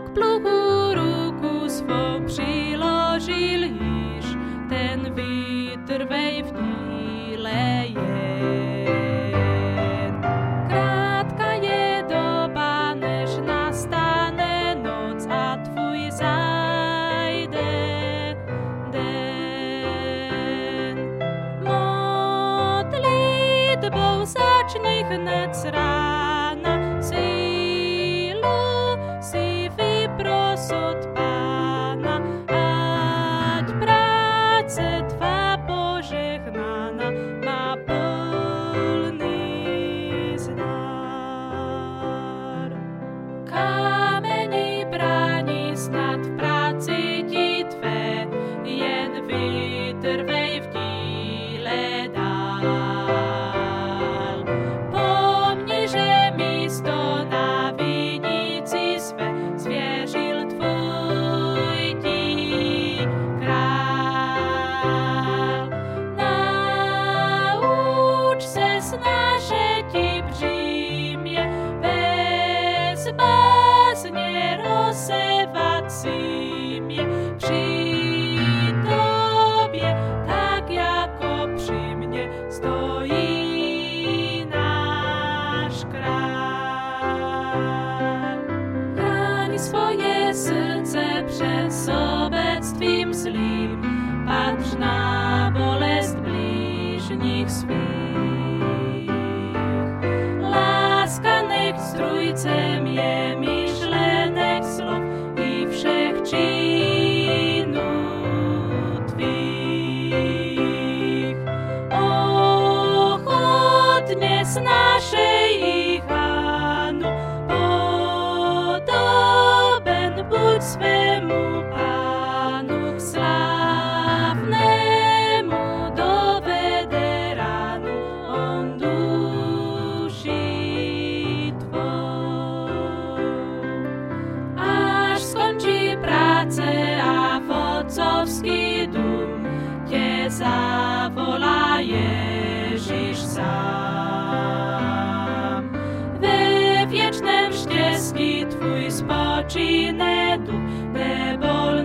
k pluhu ruku svou přiložil již, ten vytrvej v díle jen. Krátka je doba, než nastane noc a tvůj zajde den. Modlitbou začni hned z rána, sílu si vypros od Pána, ať práce tvá požehnána má plný zdar. Kameni brání snad v práci ti tvé, jen vytrvej v díle dál. Pomni, že místo na vinici své svěřil tvůj ti král. Nauč se snažit ti břímě, bez bázně rozsévat símě při tobě, tak jako při mně stojí náš král. Chráni svoje srdce před sobectvím zlým, patř na bolest blížních svých. Láska nech strůjcem je myšlenek slov i všech činů tvých. Ochotně snášej jich Pánu, podoben buď svému Pánu, k slávnému dovede ránu on duši tvou. Až skončí práce a v otcovský dům tě zavolá Ježíš sám. Ve věčném štěstí tvůj spočíne duch, nebol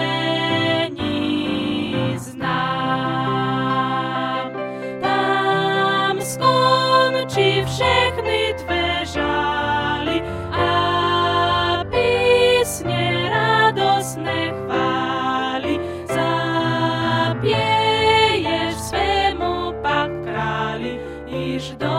není znám. Tam skončí všechny tvé žály a písně radostné chvály. Zapěješ svému pak králi, již do